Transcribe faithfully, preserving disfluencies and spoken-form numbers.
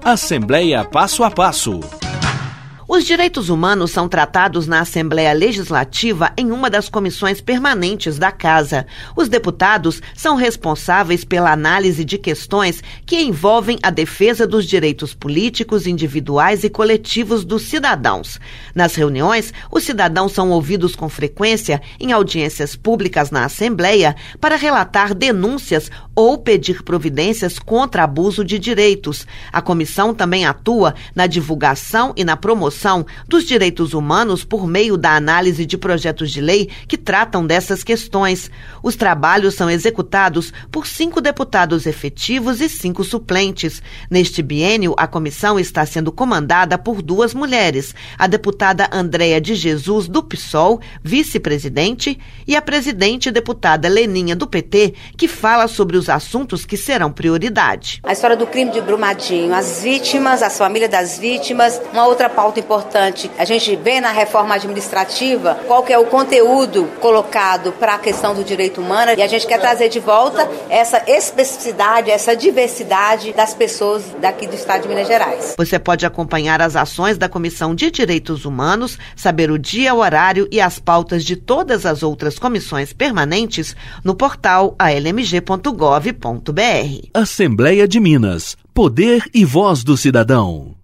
Assembleia Passo a Passo. Os direitos humanos são tratados na Assembleia Legislativa em uma das comissões permanentes da Casa. Os deputados são responsáveis pela análise de questões que envolvem a defesa dos direitos políticos, individuais e coletivos dos cidadãos. Nas reuniões, os cidadãos são ouvidos com frequência em audiências públicas na Assembleia para relatar denúncias ou pedir providências contra abuso de direitos. A comissão também atua na divulgação e na promoção dos direitos humanos por meio da análise de projetos de lei que tratam dessas questões. Os trabalhos são executados por cinco deputados efetivos e cinco suplentes. Neste biênio, a comissão está sendo comandada por duas mulheres, a deputada Andréa de Jesus, do PSOL, vice-presidente, e a presidente deputada Leninha, do P T, que fala sobre os assuntos que serão prioridade. A história do crime de Brumadinho, as vítimas, as famílias das vítimas, uma outra pauta importante. A gente vê na reforma administrativa qual que é o conteúdo colocado para a questão do direito humano e a gente quer trazer de volta essa especificidade, essa diversidade das pessoas daqui do estado de Minas Gerais. Você pode acompanhar as ações da Comissão de Direitos Humanos, saber o dia, o horário e as pautas de todas as outras comissões permanentes no portal a l m g ponto gov ponto b r. Assembleia de Minas. Poder e voz do cidadão.